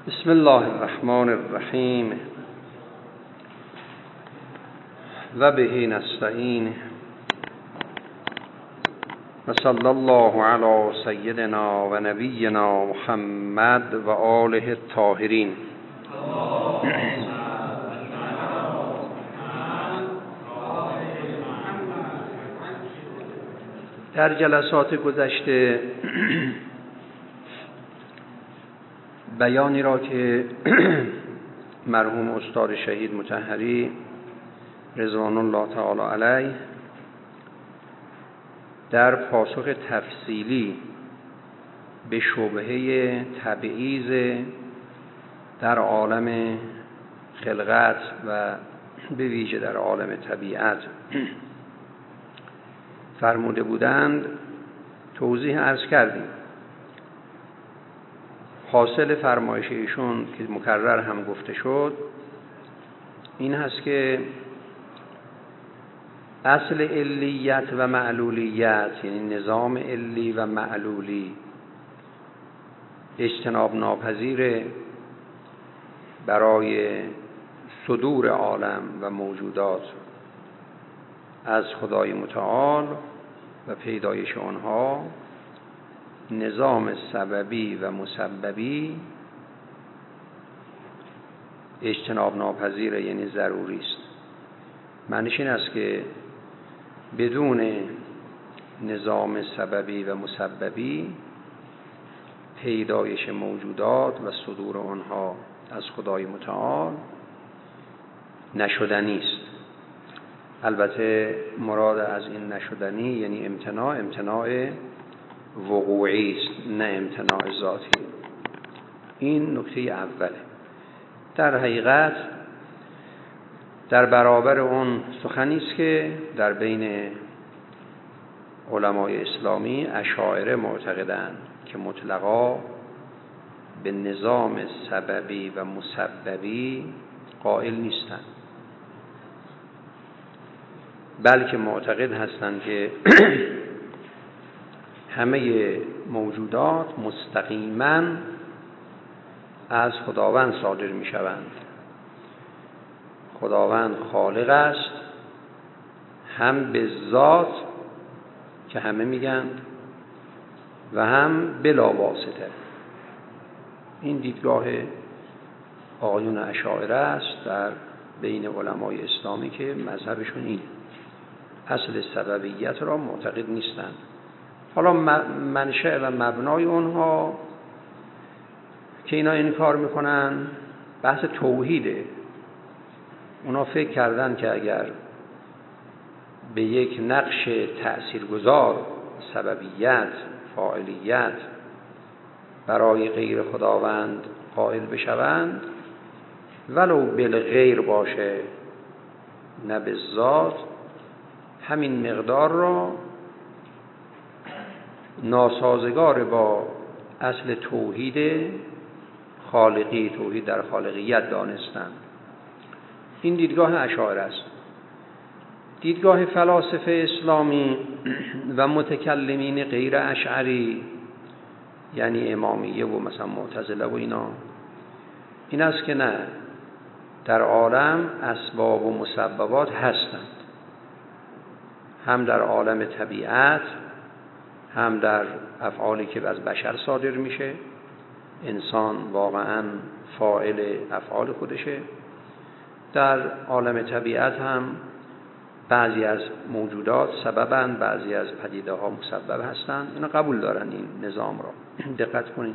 بسم الله الرحمن الرحیم و به نستعین و صلی الله علی سیدنا و نبینا محمد و آله الطاهرین. در جلسات گذشته بیانی را که مرحوم استاد شهید مطهری رضوان الله تعالی علیه در پاسخ تفصیلی به شبهه تبعیض در عالم خلقت و به ویژه در عالم طبیعت فرموده بودند توضیح عرض کردیم. حاصل فرمایش ایشون که مکرر هم گفته شد این هست که اصل علیت و معلولیت، یعنی نظام علی و معلولی، اجتناب ناپذیر برای صدور عالم و موجودات از خدای متعال و پیدایش آنها. نظام سببی و مسببی اجتناب ناپذیر، یعنی ضروری است. معنیش این است که بدون نظام سببی و مسببی پیدایش موجودات و صدور آنها از خدای متعال نشدنی است. البته مراد از این نشدنی یعنی امتناع وقوعی است، نه امتناع ذاتی. این نکته اوله. در حقیقت در برابر اون سخنی است که در بین علمای اسلامی اشاعره معتقدند که مطلقا به نظام سببی و مسببی قائل نیستند، بلکه معتقد هستند که همه موجودات مستقیما از خداوند صادر می شوند. خداوند خالق است، هم به ذات که همه میگن و هم بلا واسطه. این دیدگاه آقایون اشاعره است در بین علمای اسلامی که مذهبشون این اصل سببیت را معتقد نیستند. حالا منشأ و مبنای اونها که اینا این کار میکنن بحث توحیده. اونا فکر کردن که اگر به یک نقش تأثیرگذار سببیت، فاعلیت برای غیر خداوند قائل بشوند، ولو بالغیر باشه نه به ذات، همین مقدار را ناسازگار با اصل توحید خالقی، توحید در خالقیت دانستند. این دیدگاه اشاعره است. دیدگاه فلاسفه اسلامی و متکلمین غیر اشعری، یعنی امامیه و مثلا معتزله و اینا، این است که نه، در عالم اسباب و مسببات هستند، هم در عالم طبیعت، هم در افعالی که از بشر صادر میشه. انسان واقعا فاعل افعال خودشه. در عالم طبیعت هم بعضی از موجودات سببند، بعضی از پدیده ها مسبب هستند. اینا قبول دارن این نظام را. دقت کنید.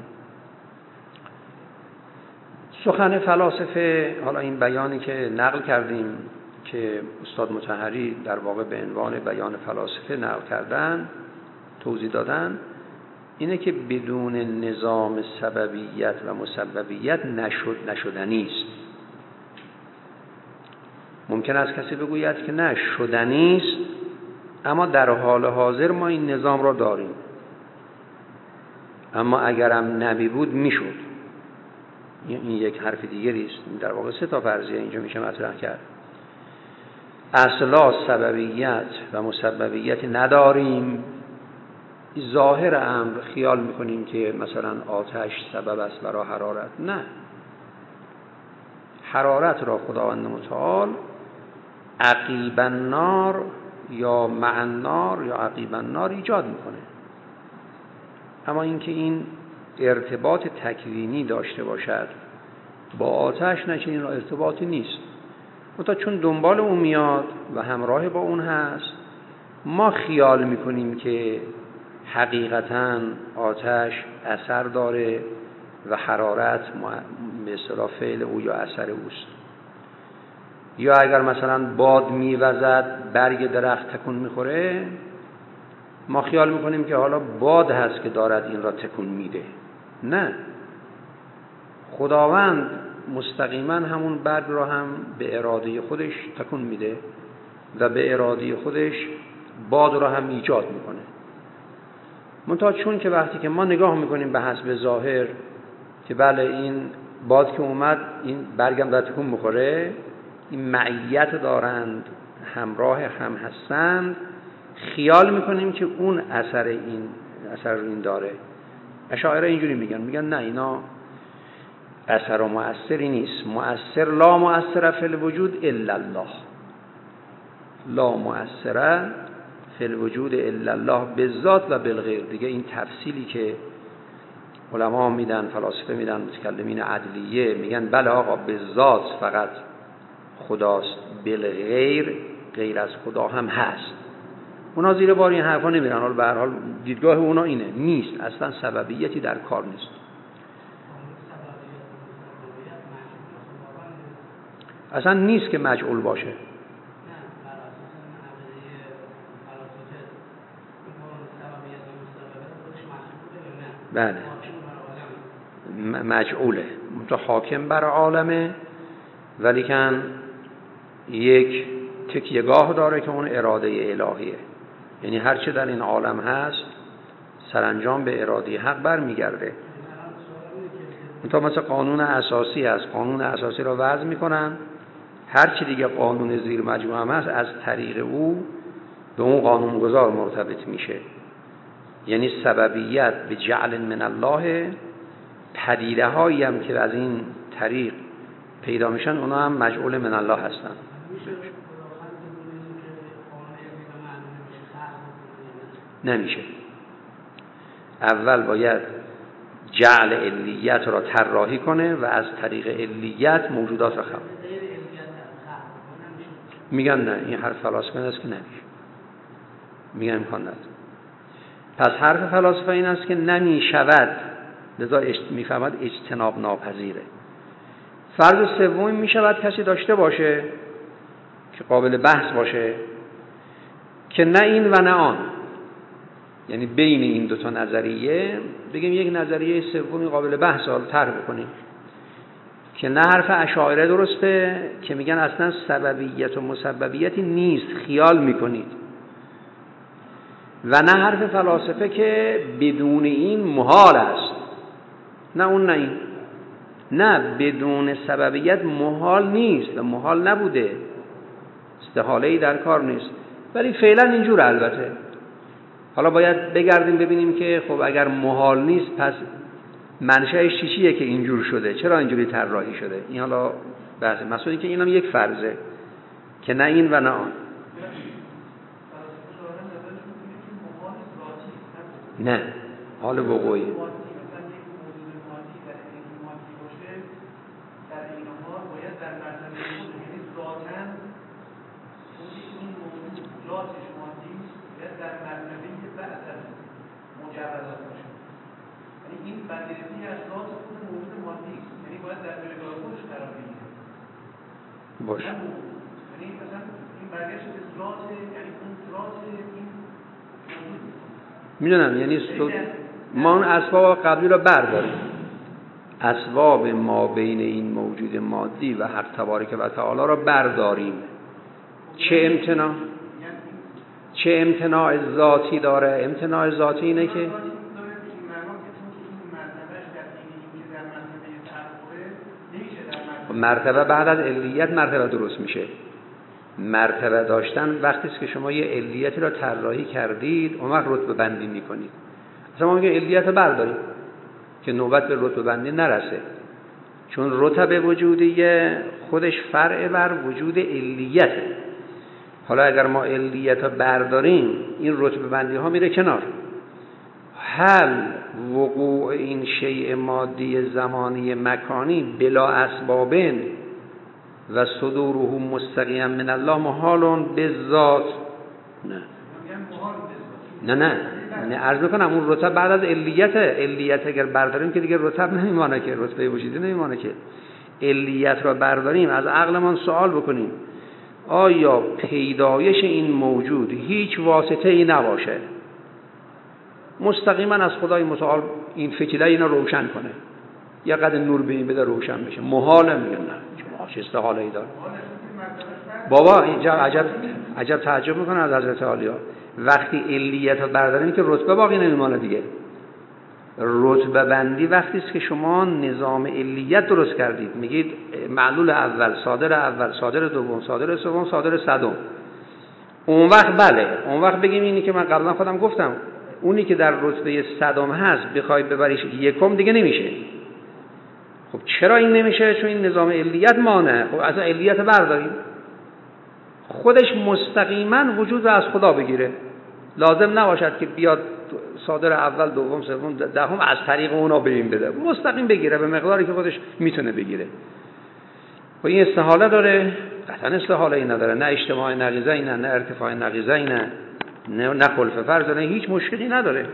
سخن فلاسفه، حالا این بیانی که نقل کردیم که استاد مطهری در واقع به عنوان بیان فلاسفه نقل کردن، توضیح دادن، اینه که بدون نظام سببیت و مسببیت نشدنی است. ممکن است کسی بگوید که نه، شدنی است، اما در حال حاضر ما این نظام را داریم، اما اگرم نمی بود میشد. این یک حرف دیگری است. در واقع سه تا فرضیه اینجا میشه مطرح کرد. اصلا سببیت و مسببیت نداریم، ظاهر امر خیال میکنیم که مثلا آتش سبب است برای حرارت. نه، حرارت را خداوند متعال عقیب النار یا مع النار یا عقیب النار ایجاد میکنه. اما اینکه این ارتباط تکوینی داشته باشد با آتش، نه، چنین ارتباطی نیست. منتها چون دنبال اون میاد و همراه با اون هست، ما خیال میکنیم که حقیقتاً آتش اثر داره و حرارت به اصطلاح فعل او یا اثر اوست. یا اگر مثلا باد میوزد برگ درخت تکون میخوره، ما خیال میکنیم که حالا باد هست که دارد این را تکون میده. نه، خداوند مستقیما همون برگ را هم به اراده خودش تکون میده و به اراده خودش باد را هم ایجاد میکنه. منتها چون که وقتی که ما نگاه میکنیم به حسب ظاهر که بله این باد که اومد این برگم داره تکون میخوره، این معیت دارند، همراه هم هستند، خیال میکنیم که اون اثر این داره. اشاعره اینجوری میگن نه، اینا اثر و مؤثری نیست. مؤثر لا مؤثر فی الوجود الا الله، لا مؤثر فی الوجود الا الله، بالذات و بالغیر. دیگه این تفصیلی که علما میدن، فلاسفه میدن، متکلمین عدلیه میگن بله آقا بالذات فقط خداست، بالغیر غیر از خدا هم هست. اونا زیر بار این حرفا نمیرن. حالا به هر حال دیدگاه اونا اینه، نیست، اصلا سببیتی در کار نیست. اصلا نیست که مجعول باشه. بله مجعوله، حاکم بر عالمه، ولیکن یک تکیه‌گاه داره که اون اراده الهیه. یعنی هر چه در این عالم هست سرانجام به اراده حق برمیگرده. تا مثلا قانون اساسی هست، قانون اساسی را وضع میکنن، هر چی دیگه قانون زیر مجموعه هم هست از طریق او به اون قانونگذار مرتبط میشه. یعنی سببیت به جعل من الله، پدیده هایی هم که از این طریق پیدا میشن اونا هم مجعول من الله هستن. نمیشه. اول باید جعل علیت را طراحی کنه و از طریق علیت موجودات را خلق. میگن نه، این حرف فلاسفه است که نمیشه. میگن امکان نداره. پس حرف فلاسفه این است که نمیشود، لذا میفهمد اجتناب ناپذیره. فرض سوم میشود کسی داشته باشه که قابل بحث باشه که نه این و نه آن، یعنی بین این دو تا نظریه بگیم یک نظریه سومی قابل بحث حالا طرح بکنیم که نه حرف اشاعره درسته که میگن اصلا سببیت و مسببیتی نیست، خیال میکنید، و نه حرف فلاسفه که بدون این محال است. نه اون نه این، نه بدون سببیت محال نیست و محال نبوده، استحاله‌ای در کار نیست، ولی فعلا اینجور. البته حالا باید بگردیم ببینیم که خب اگر محال نیست پس منشأش چیه که اینجور شده، چرا اینجوری طراحی شده. این حالا بحث مسئله که اینم یک فرضه که نه این و نه آن. نه، حال وقوعی این بندگی از ذات خود موجود مادی است، یعنی باید در جایگاه خودش قرار بگیره. باشه. یعنی مثلا این برگشت به ذات، یعنی اون ذات این میدونم، یعنی ما اون اسباب قبلی را برداریم، اسباب ما بین این موجود مادی و حق تبارک و تعالی را برداریم. چه امتناع ذاتی داره؟ امتناع ذاتی اینه که مرتبه بعد از علیت مرتبه درست میشه. مرتبه داشتن وقتی است که شما یه علیتی را طراحی کردید اون وقت رتبه بندی میکنید. مثلا ما میگیم علیت برداریم که نوبت به رتبه بندی نرسه، چون رتب وجودیه خودش فرع بر وجود علیته. حالا اگر ما علیت رو برداریم این رتبه بندی ها میره کنار. هل وقوع این شیء مادی زمانی مکانی بلا اسباب و صدوره مستقیم من الله محال بالذات؟ نه عرض میکنم اون رتب بعد از علیت اگر برداریم که دیگه رتب نمیمانه، که رتبه وجودی نمیمانه، که علیت را برداریم از عقلمان سوال بکنیم آیا پیدایش این موجود هیچ واسطه ای نباشه مستقیما از خدای متعال این فتیله اینا روشن کنه، یا قدر نور به این بده روشن بشه؟ محاله. میگن نه چه استحاله ای داره بابا. اینجا عجب تعجب میکنه از حضرت عالیا. وقتی علیت رو برداریم که رتبه باقی نمیمانه دیگه. رتبه بندی وقتی است که شما نظام علیت درست کردید، میگید معلول اول، صادر دوم، صادر سوم، صادر صدم. اون وقت بله، اون وقت بگیم اینی که من قبلا خودم گفتم، اونی که در رتبه صدم هست بخوای ببریش یکم دیگه نمیشه. خب چرا این نمیشه؟ چون این نظام علیت مانه. خب اصلا علیت برداریم خودش مستقیما وجود رو از خدا بگیره، لازم نباشد که بیاد صادر اول، دوم، سوم، دهم از طریق اونا ببین بده، مستقیم بگیره به مقداری که خودش میتونه بگیره. و این استحاله داره؟ قطعا استحاله ای نداره. نه اجتماع نقیضه ای نه ارتفاع نقیضه ای نه خلف فرض، نه هیچ مشکلی نداره.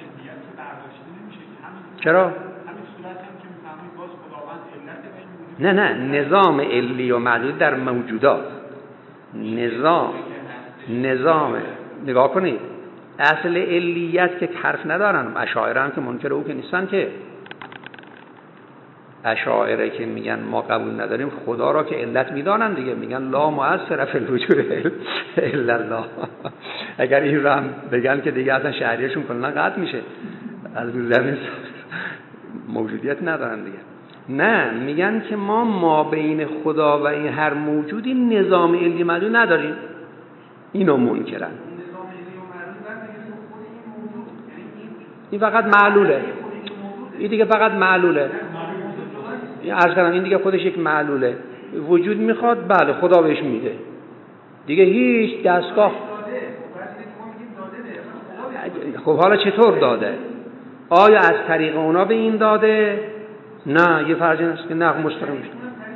چرا؟ نه نظام علی و معدود در موجودات، نظام نگاه کنید. اصل علیت که حرف ندارن، اشاعره هم که منکر او که نیستن، که اشاعره که میگن ما قبول نداریم خدا را که علت میدانن دیگه، میگن لا مؤثر فی الوجود الا الله. اگر این رو هم بگن که دیگه اصلا شهریهشون کلا قطع میشه، از زمین موجودیت ندارن دیگه. نه، میگن که ما بین خدا و این هر موجودی نظام علی معلوم نداریم. اینو منکرن. این فقط معلوله. این دیگه فقط معلوله. عرض کردم این دیگه خودش یک معلوله. وجود میخواد، بله خدا بهش میده. دیگه هیچ دستگاه. خب حالا چطور داده؟ آیا از طریق اونا به این داده؟ نه، یه فرضی هست که نه مستقیم میشه.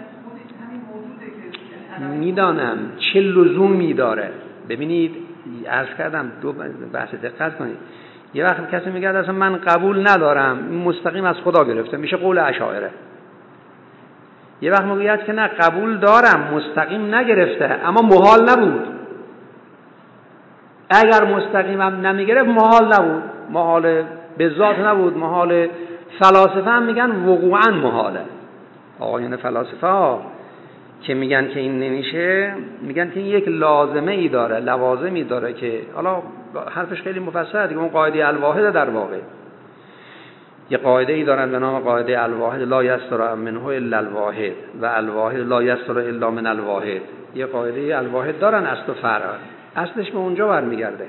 میدانم چه لزومی داره. ببینید عرض کردم دو بحث دقت کنید. یه وقت کسی میگه اصلا من قبول ندارم مستقیم از خدا گرفته، میشه قول اشاعره. یه وقت میگه که نه قبول دارم مستقیم نگرفته اما محال نبود. اگر مستقیم هم نمیگرفت محال نبود، محال به ذات نبود، محال. فلاسفه هم میگن وقوعا محاله. آقایان فلاسفه ها که میگن که این نمیشه، میگن که این یک لازمه ای داره، لوازمی داره که حالا حرفش خیلی مفصله دیگه. اون قاعده الواحد در واقع یه قاعده ای دارن به نام قاعده الواحد، لا یستر منه الا الواحد و الواحد لا یستر الا من الواحد. یه قاعده الواحد دارن، اصل و فرع اصلش به اونجا برمیگرده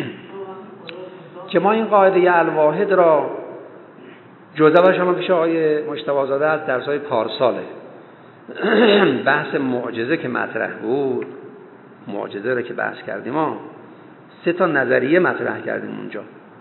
که ما این قاعده الواحد را جزء شما پیش آقای مجتبی زاده از درس‌های پارساله بحث معجزه که مطرح بود، معجزه رو که بحث کردیم ما 3 نظریه مطرح کردیم اونجا.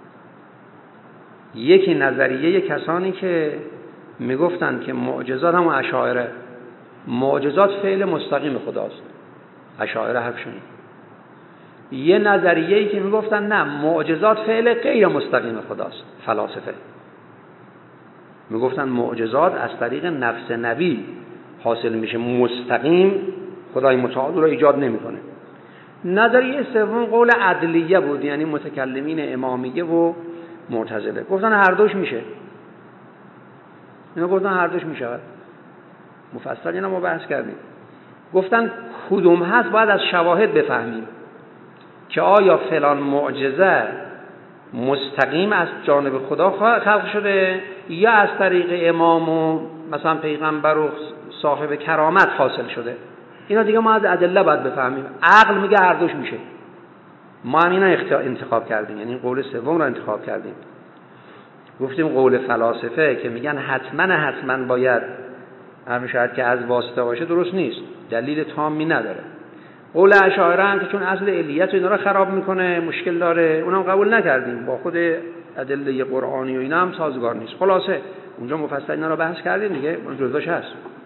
یکی نظریه کسانی که میگفتن که معجزات هم اشاعره، معجزات فعل مستقیم خداست، اشاعره حرفشون. یه نظریه‌ای که میگفتن نه معجزات فعل غیر مستقیم خداست، فلاسفه میگفتن معجزات از طریق نفس نبی حاصل میشه، مستقیم خدای متعال رو ایجاد نمیکنه. نظریه سوم قول عدلیه بود، یعنی متکلمین امامیه و معتزله گفتن هر دوش میشه. اینا گفتن هر دوش میشه. مفصل اینا ما بحث کردیم. گفتن کدوم هست باید از شواهد بفهمیم که آیا فلان معجزه مستقیم از جانب خدا خلق شده یا از طریق امام و مثلا پیغمبر و صاحب کرامت حاصل شده. اینا دیگه ما از ادله باید بفهمیم. عقل میگه هر دوش میشه. ما هم اینا انتخاب کردیم، یعنی قول سوم رو انتخاب کردیم. گفتیم قول فلاسفه که میگن حتما باید هر شاید که از واسطه باشه درست نیست، دلیل تامی نداره. قول اشاعره هم که چون اصل علیت و اینا رو خراب میکنه مشکل داره، اونم قبول نکردیم، با خود ادله قرآنی و اینا هم سازگار نیست. خلاصه اونجا مفصل اینا رو بحث کردیم دیگه، اون جزوش هست.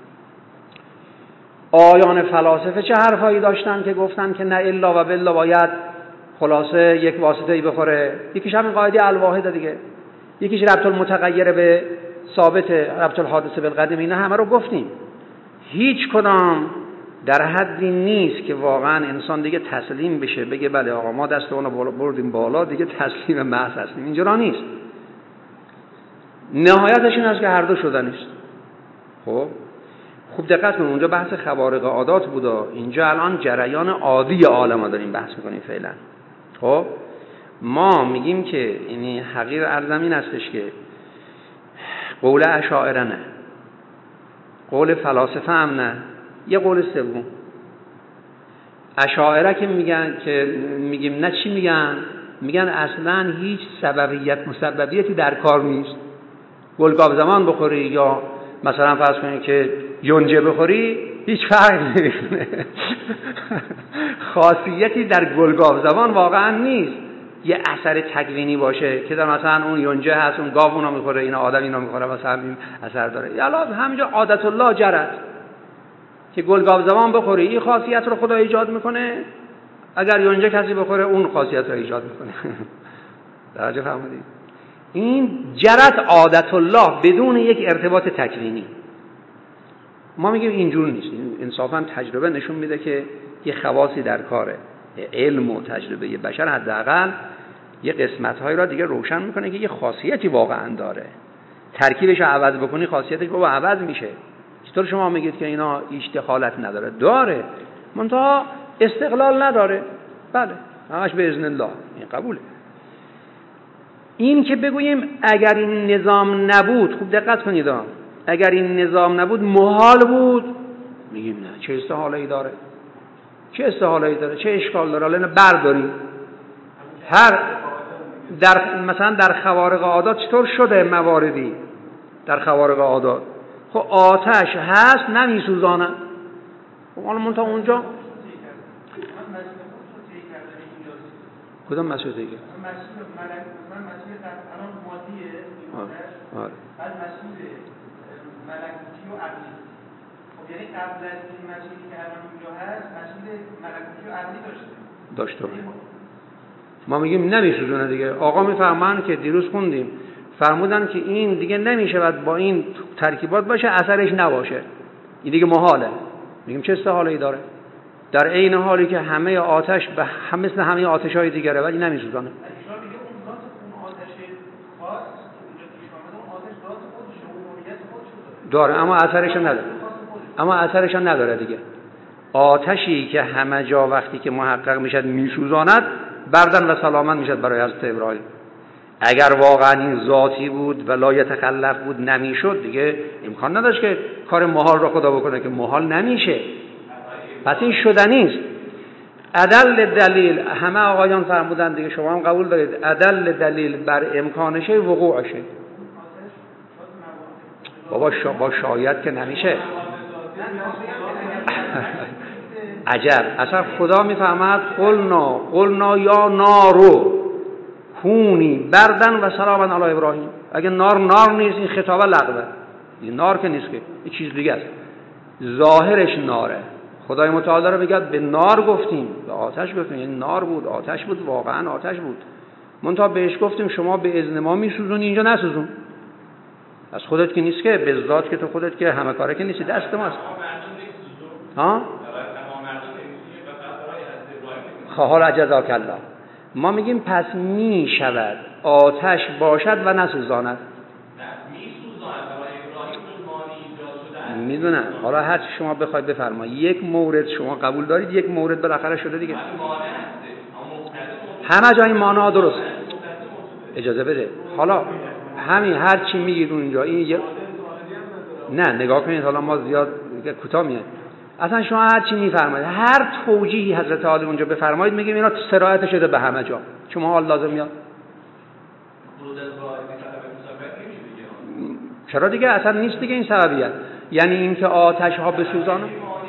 آیان فلاسفه چه حرفایی داشتن که گفتن که نه الا و بالله باید خلاصه یک واسطه‌ای بخوره. یکیش همین قاعده الواحد دیگه، یکیش ربط المتغیر به ثابت، ربط الحادث بالقدیم، اینا همه رو گفتیم. هیچ کدام در حدی نیست که واقعا انسان دیگه تسلیم بشه بگه بله آقا ما دست اونو بردیم بالا دیگه تسلیم محض هستیم. اینجوری نیست. نهایتش این است که هر دو شده نیست. خب خوب دقت کنید، اونجا بحث خوارق عادات بودا، اینجا الان جریان عادی عالم داریم بحث میکنیم فعلا. خب ما میگیم که یعنی حقیر ارزمین هستش که قول اشاعره نه، قول فلاسفه هم نه، یه قول سوم. اشاعره که میگن که میگیم نه، چی میگن؟ میگن اصلا هیچ سببیت مسببیتی در کار نیست. گلگاو زمان بخوری یا مثلا فرض کنید که یونجه بخوری هیچ فرقی نمیکنه. خاصیتی در گلگاو زمان واقعا نیست یه اثر تکوینی باشه که در مثلا اون یونجه هست، اون گاو اونو میخوره، اینا آدم اینو میخوره، مثلا این اثر داره. یالا همینجا عادت الله جرت که گلگاو زمان بخوری این خاصیت رو خدا ایجاد میکنه، اگر یونجه کسی بخوره اون خاصیت رو ایجاد میکنه. درجه فهمیدید؟ این جرت عادت الله بدون یک ارتباط تکوینی. ما میگیم اینجور نیست. انصافا تجربه نشون میده که یه خواصی در کاره، علم و تجربه بشر حداقل یه قسمت‌هایی را دیگه روشن میکنه که یه خاصیتی واقعا داره. ترکیبش رو عوض بکنی خاصیتش رو عوض میشه. چطور شما میگید که اینا هیچ دخالت نداره؟ داره، منتها استقلال نداره. بله همش به اذن الله، این قبوله. این که بگوییم اگر این نظام نبود، خوب دقت کنید، اگر این نظام نبود محال بود، میگیم نه. چه استحاله‌ای داره؟ چه استحاله‌ای داره؟ چه اشکال داره؟ حالا برداریم هر در مثلا در خوارق عادات چطور شده مواردی در خوارق عادات، خب آتش هست نمیسوزانه. خب حالا منتها اونجا کدام مسئله دیگه؟ مسئله الان مادیه ایمانش، بعد مسئله ملکوتی و عقلی. خب یعنی قبل از این مسئله که الان اینجا هست مسئله ملکوتی و عقلی داشته. ما میگیم نمیسوزونه دیگه. آقا میفهمن که دیروز خوندیم فرمودن که این دیگه نمیشه بعد با این ترکیبات باشه اثرش نباشه، این دیگه محاله. میگیم چه استحاله‌ای داره؟ در عین حالی که همه آتش به مثل همه آتش‌های دیگره ولی نمیسوزونه. داره اما اثرش نداره دیگه. آتشی که همه جا وقتی که محقق میشد میسوزاند، بردن و سلامت میشد برای حضرت ابراهیم. اگر واقعا این ذاتی بود و لا یتخلف بود نمیشد دیگه، امکان نداشت که کار محال رو خدا بکنه که محال نمیشه. پس این شدنی است. ادل دلیل، همه آقایان فرمودن دیگه، شما هم قبول دارید، ادل دلیل بر امکانشه وقوعشه. بابا با شاید که نمیشه. عجب، اصلا خدا میفهمد قلنا یا نارو کونی بردن و سلاما علی ابراهیم. اگه نار نیست این خطابه لغوه. این نار که نیست، که این چیز دیگه است. ظاهرش ناره. خدای متعال رو بگه به نار گفتیم، به آتش گفتیم، یعنی نار بود، آتش بود، واقعا آتش بود. منتها بهش گفتیم شما به اذن ما میسوزونی، اینجا نسوزون. از خودت که نیست، که به ذات که تو خودت که همه کاره که نیستی، دست ماست. ها؟ حالا جزاک الله. ما میگیم پس می شود آتش باشد و نسوزاند. میدونم. حالا هر چی شما بخواید بفرمایید. یک مورد شما قبول دارید، یک مورد بالاخره شده دیگه. همه جای معنا درست. اجازه بده. حالا همین هر چی میگید اونجا این نه نگاه کنید، حالا ما زیاد کوتاه میاد. اصلا شما هر چی میفرمایید، هر توجیهی حضرت عالی اونجا بفرمایید، میگیم اینا سرایت شده به همه جا. شما حال لازم میاد. چرا دیگه اصلا نیست دیگه این سببیت. یعنی اینکه آتش ها بسوزانه.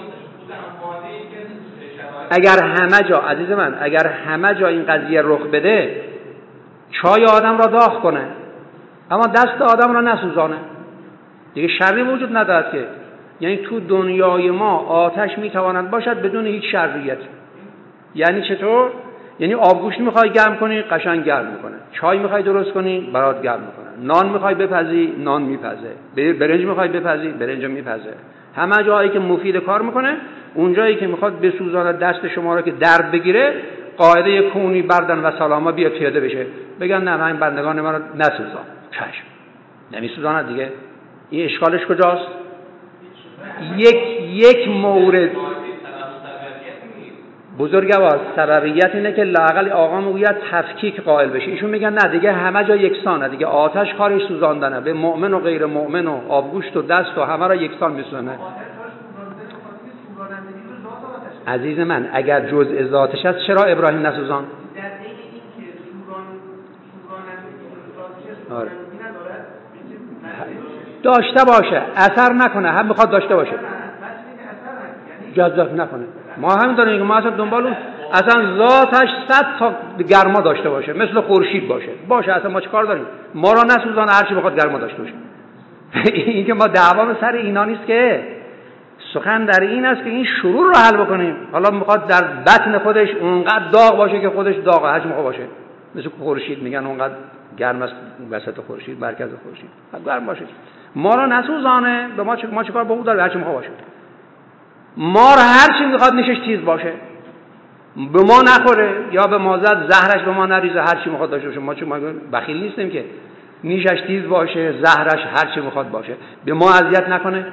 اگر همه جا عزیز من، اگر همه جا این قضیه رخ بده، چای آدم را داغ کنه اما دست آدم را نسوزانه، دیگه شری وجود ندارد که. یعنی تو دنیای ما آتش میتواند باشد بدون هیچ شریعت. یعنی چطور؟ یعنی آبگوشت میخوای گرم کنی قشنگ گرم میکنه، چای میخوای درست کنی برات گرم میکنه، نان میخوای بپزی نان میپزه، برنج میخوای بپزی برنج میپزه. همه جایی که مفید کار میکنه، اون جایی که میخواد بسوزانه دست شما را که درد بگیره، قاعده کونی بردن و سلاما بیا پیاده بشه، بگن نه من بندگان من رو نسوزان، چشم نمیسوزانه دیگه. این اشکالش کجاست؟ یک مورد بزرگوار سببیت اینه که لااقل آقا میگوید تفکیک قائل بشه. ایشون میگن نه دیگه همه جا یکسانه دیگه، آتش کارش سوزاندنه، به مؤمن و غیر مؤمن و آبگوشت و دست و همه را یکسان میسوزونه. عزیز من اگر جزء ذاتش است چرا ابراهیم نسوزان؟ داشته باشه، اثر نکنه، هم میخواد داشته باشه، جذاب نکنه. ما همین داریم که ما اصلا دنبال اون اصلا ذاتش 100 تا گرما داشته باشه، مثل خورشید باشه اصلا ما چه کار داریم؟ ما را نسوزانه، هر چی بخواد گرما داشته باشه. این که ما دعوا سر اینا نیست که، سخن در این است که این شرور رو حل بکنیم. حالا میخواد در بطن خودش اونقدر داغ باشه که خودش داغه، هر چی میخواد باشه، مثل خورشید میگن اونقدر گرم است وسط خورشید، مرکز خورشید گرم باشه. ما را نسوزانه، به ما چه کار با اون داره؟ هر چی میخواد باشه. مار هر چی میخواد نیشش تیز باشه، به ما نخوره یا به ما زد زهرش به ما نریزه، هر چی میخواد داشته باشه. ما چه بخیل نیستیم که نیشش تیز باشه، زهرش هر چی میخواد باشه، به ما اذیت نکنه.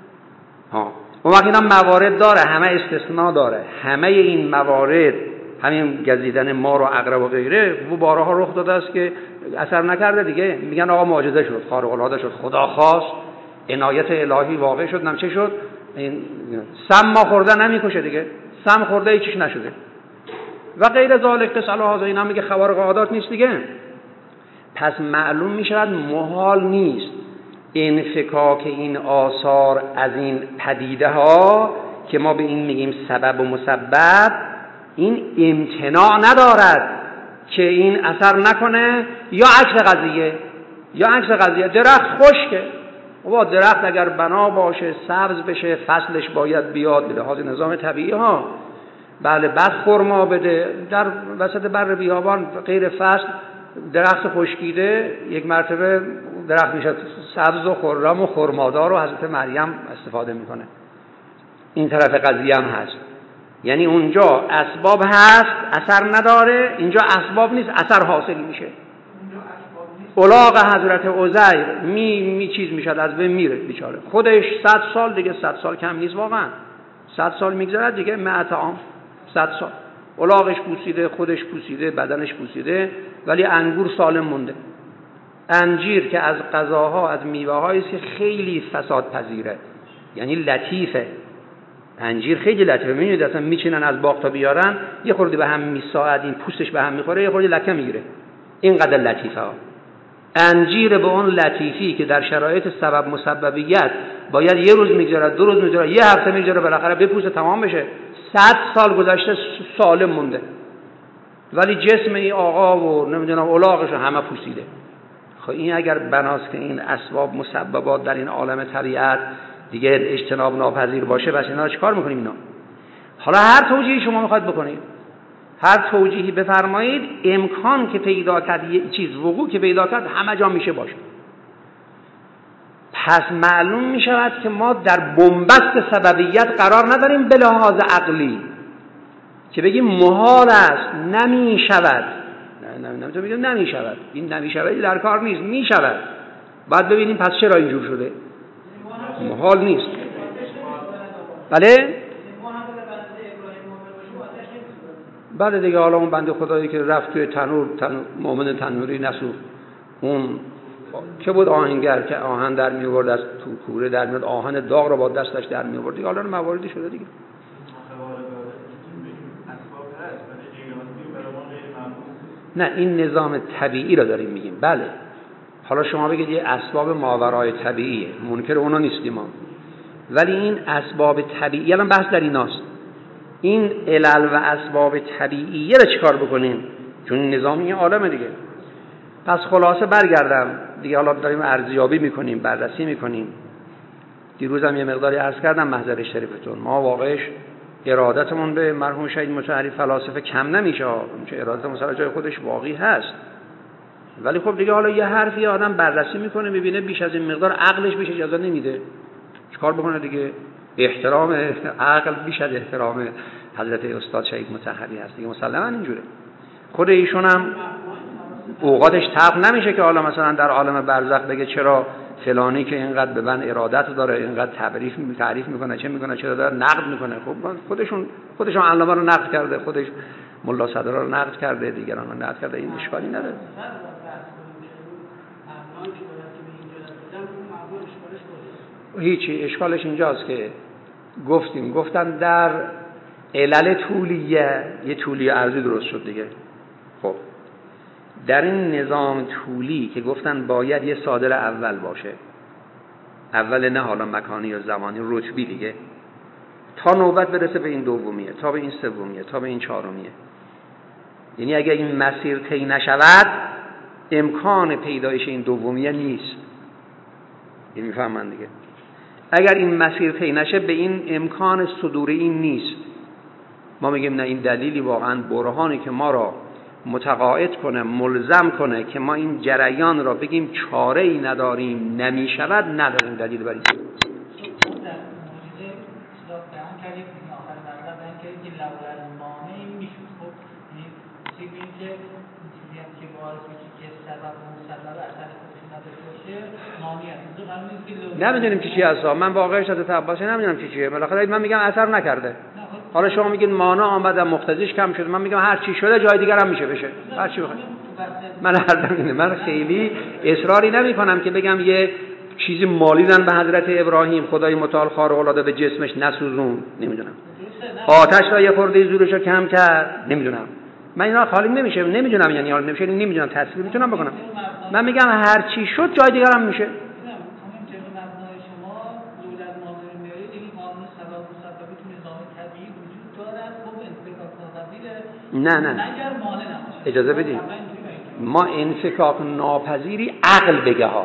اون وقت اینا موارد داره، همه استثناء داره. همه این موارد، همین گزیدن مار و عقرب و غیره، و بارها رخ داده است که اثر نکرده دیگه. میگن آقا معجزه شد، خارق العاده شد، خدا خواست، عنایت الهی واقع شد، نمیشه شد. این سم ما خورده نمیکشه دیگه، سم خورده هیچیش نشده و غیر ذالک. قصه اینا میگه خوارق عادات نیست دیگه. پس معلوم میشود محال نیست انفکاک این آثار از این پدیده ها که ما به این میگیم سبب و مسبب، این امتناع ندارد که این اثر نکنه. یا عکس قضیه درخت خشکه، و درخت اگر بنا باشه سبز بشه فصلش باید بیاد به لحاظ نظام طبیعی ها. بله بعد خرما بده در وسط بر بیابان غیر فصل، درخت خشکیده یک مرتبه درخت میشه سبز و خرم و خرمادار و حضرت مریم استفاده میکنه. این طرف قضیه هم هست، یعنی اونجا اسباب هست اثر نداره، اینجا اسباب نیست اثر حاصل میشه. الاغ حضرت عزیر می چیز میشد، از بین میره بیچاره، خودش 100 سال دیگه، 100 سال کم نیست واقعا، 100 سال میگذره دیگه، 100 عام 100 سال الاغش پوسیده، خودش پوسیده، بدنش پوسیده، ولی انگور سالم مونده. انجیر که از غذاها، از میوه‌هایی است که خیلی فساد پذیره، یعنی لطیفه. انجیر خیلی لطیفه، می‌بینید اصلا میچینن از باغ تا بیارن، یه خورده به هم میساعد، این پوستش به هم میخوره، یه خورده لکه میگیره، اینقدر لطیفه ها. انجیر به اون لطیفی که در شرایط سبب مسببیت باید یه روز میگذره، 2 روز میگذره، یه هفته میگذره، بالاخره بپوسه تمام بشه، 100 سال گذشته سالم مونده، ولی جسم این آقا و نمیدونم الاغش همه پوسیده. خب این اگر بناست که این اسباب مسببات در این عالم طبیعت دیگه اجتناب ناپذیر باشه، بس اینا رو چیکار میکنیم اینا؟ حالا هر توجیهی شما میخواید بکنید، هر توجیهی بفرمایید، امکان که پیدا کرد یه چیز وقوع که پیدا کرد همه جا میشه باشه. پس معلوم میشود که ما در بنبست سببیت قرار نداریم به لحاظ عقلی که بگیم محال است، نمیشود. نمیتونم بگم نمیشود، این نمیشود در کار نیست، میشود. بعد ببینیم پس چرا اینجور شده. محال نیست. بله؟ بعد دیگه حالا اون بنده خدایی که رفت توی تنور مؤمن تنوری نسوخت، اون که بود آهنگر که آهن در می آورد از تو کوره در میاد، آهن داغ رو با دستش در می آورد. حالا مواردی شده دیگه. نه این نظام طبیعی رو داریم میگیم. بله حالا شما بگید یه اسباب ماورای طبیعیه، منکر اونا نیستیم ما. ولی این اسباب طبیعی، الان بحث در ایناست، این علل و اسباب طبیعیه رو چیکار بکنیم؟ چون نظام این عالمه دیگه. پس خلاصه برگردم دیگه، حالا داریم ارزیابی میکنیم، بررسی میکنیم. دیروزم یه مقداری عرض کردم محضر شریفتون، ما واقعش ارادتمون به مرحوم شهید مطهری فلاسفه کم نمیشه، چون ارادتمون سر جای خودش واقعی هست، ولی خب دیگه حالا یه حرفی آدم بررسی میکنه میبینه بیش از این مقدار عقلش بهش اجازه نمیده، چیکار بکنه دیگه؟ احترام عقل بیش از احترام حضرت استاد شهید مطهری هست دیگه، مسلما اینجوره. خود ایشون هم اوقاتش تلخ نمیشه که حالا مثلا در عالم برزخ بگه چرا فلانی که اینقدر به من ارادت داره، اینقدر تعریف میکنه، چه میکنه، چرا داره نقد میکنه. خب خودشون علامه رو نقد کرده، خودش ملا صدرا رو نقد کرده، دیگران رو نقد کرده، این اشکالی نداره. هیچی اشکالش اینجاست که گفتن در علل طولیه یه طولی ارضی درست شد دیگه. خب در این نظام طولی که گفتن باید یه صادر اول باشه، اول نه حالا مکانی یا زمانی، رتبی دیگه، تا نوبت برسه به این دومیه، تا به این سومیه، تا به این چهارمیه. یعنی اگر این مسیر طی نشود امکان پیدایش این دومیه نیست. یعنی میفهمن دیگه، اگر این مسیر طی نشه به این امکان صدور این نیست. ما میگیم نه، این دلیلی واقعا برهانی که ما را متقاعد کنه، ملزم کنه که ما این جریان را بگیم چاره ای نداریم، نمیشود، نداریم دلیل برای این. نمیدونیم چی هست، من واقعش از تباشه نمیدونم چیه، بالاخره من میگم اثر نکرده. حالا شما میگین مانا آمد مقتضیش کم شد، من میگم هر چی شده جای دیگر هم میشه بشه، هر چی بخواید. من خیلی اصراری نمیکنم که بگم یه چیزی مالیدن به حضرت ابراهیم، خدای متعال خارق العاده به جسمش نسوزون، نمیدونم آتش را یه خورده زورشو کم کرد، نمیدونم. من اینا خالی نمیشه، نمیدونم، یعنی حالا نمیشه، نمیدونم تصویر میتونم بکنم. من میگم هر چی شد جای دیگر هم میشه. نه اجازه بدید، ما انفکاک ناپذیری عقل بگه ها،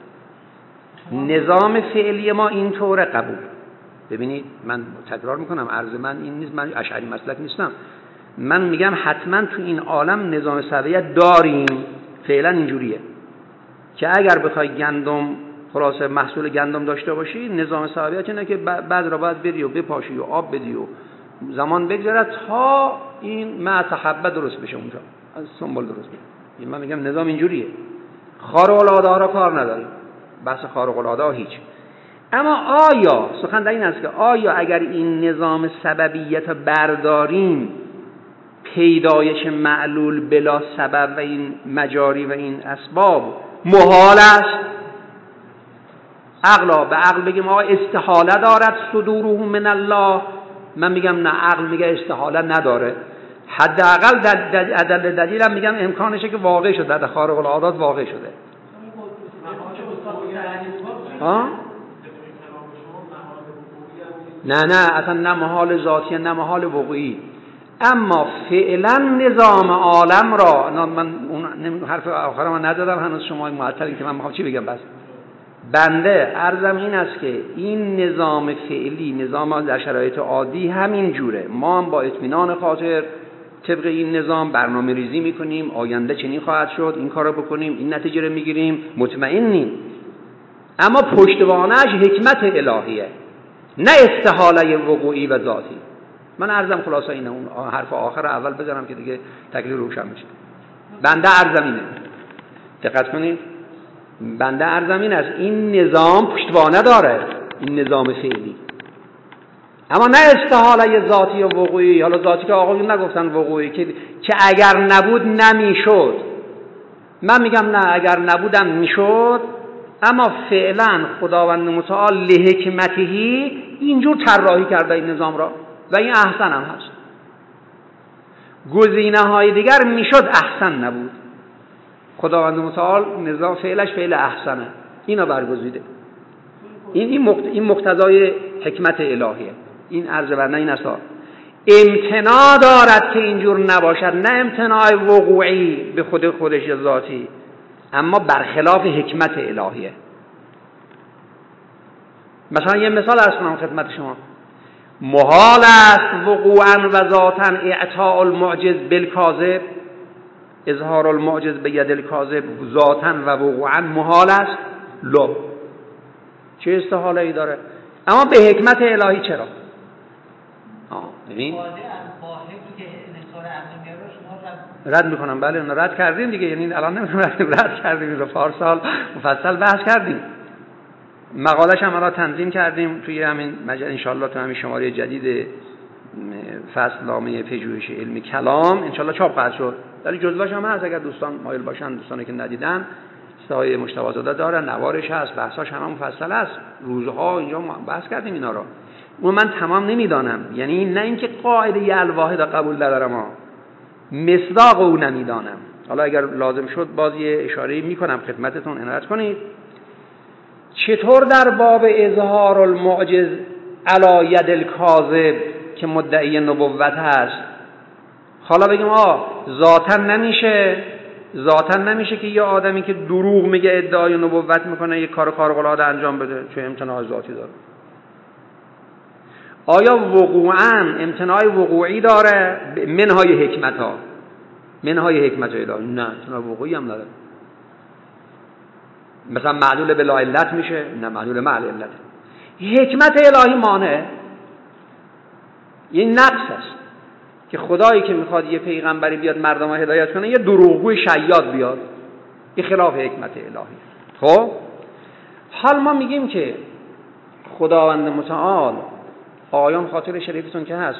نظام فعلی ما اینطوره قبول. ببینید من تکرار میکنم، عرض من این نیست، من اشعری مسلک نیستم، من میگم حتما تو این عالم نظام سبعیت داریم، فعلا اینجوریه که اگر بخوای گندم خلاصه محصول گندم داشته باشی، نظام سبعیت اینه که بعد را باید بری و بپاشی و آب بدی و زمان بگذره تا این معتحبه درست بشه، اونجا از سنبال درست بشه. من میگم نظام اینجوریه، خارق العاده را کار نداریم، بحث خارق العاده هیچ. اما آیا سخن در این است که آیا اگر این نظام سببیت برداریم، پیدایش معلول بلا سبب و این مجاری و این اسباب محال است؟ عقلا به عقل بگیم آقا استحاله دارد صدوره من الله، من میگم نه، عقل میگه استحاله نداره. حداقل دلیلم میگم امکانشه که واقع شده، در خارق العادات واقع شده. نه اصلا نه محال ذاتی نه محال وقوعی، اما فعلا نظام عالم را من اون حرف آخرم من ندادم هنوز، شما معطلین که من میخوام چی بگم. بس بنده عرضم این است که این نظام فعلی، نظام در شرایط عادی همین جوره، ما هم با اطمینان خاطر طبق این نظام برنامه ریزی میکنیم، آینده چنین خواهد شد، این کارو بکنیم، این نتیجه رو میگیریم، مطمئنیم. اما پشتوانه‌اش حکمت الهیه، نه استحاله وقوعی و ذاتی. من عرضم خلاصه اینه، اون حرف آخر اول بذارم که دیگه تکلیف روشن بشه. بنده عرضم اینه، دقت کنید، بنده عرضم این است، این نظام پشتوانه داره، این نظام فعلی، اما نه استحاله ذاتی و وقوعی. حالا ذاتی که آقایون نگفتن، وقوعی که اگر نبود نمیشد. من میگم نه، اگر نبودم میشد، اما فعلا خداوند متعال لحکمتهی اینجور طراحی کرده این نظام را و این احسن هم هست. گزینه های دیگر میشد احسن نبود، خداوند متعال نظام فعلش فعل احسنه، اینو برگزیده. این مقتضای حکمت الهیه. این عرض بر این است امتناع دارد که اینجور نباشد، نه امتناع وقوعی به خودش ذاتی، اما برخلاف حکمت الهیه. مثلا یه مثال عرض کنم خدمت شما. محال است وقوعا و ذاتا اعطاء المعجز بالکاذب، اظهار المعجز به ید الکاذب ذاتا و وقوعا محال است. لا، چه استحاله ای داره؟ اما به حکمت الهی چرا؟ ببین رد میکنم. بله اون رد کردیم دیگه، یعنی الان نمیتونم رد کردیم، رو پارسال مفصل بحث کردیم، مقالش هم الان تنظیم کردیم توی همین مجله انشالله، تو همین شماره جدید فصلنامه پژوهش علمی کلام انشالله چاپ خواهد شد. ولی جزوه‌اش هم هست اگر دوستان مایل باشن، دوستانی که ندیدن، استای مجتبی زاده داره، نوارش هست، بحثاش هم مفصل است، روزها اینجا بحث کردیم اینا رو. اون من تمام نمیدانم، یعنی نه اینکه قاعده الواحد قبول ندارم، مصداق او نمیدانم. حالا اگر لازم شد باز یه اشاره میکنم خدمتتون، عنایت کنید. چطور در باب اظهار المعجز علی ید الکاذب که مدعی نبوت هست، حالا بگیم ذاتاً نمیشه که یه آدمی که دروغ میگه ادعای نبوت میکنه یه کار خارق‌العاده انجام بده، چه امتناع ذاتی داره؟ آیا وقوعاً امتناع وقوعی داره؟ منهای حکمت الهی؟ نه، امتناع وقوعی هم نداره. مثلا معلول بلا علت میشه؟ نه، معلول مع علت. حکمت الهی مانع، این نقص است که خدایی که میخواد یه پیغمبری بیاد مردم رو هدایت کنه یه دروغگوی شیاد بیاد، این خلاف حکمت الهی. خب حال ما میگیم که خداوند متعال آیان خاطر شریفتون که هست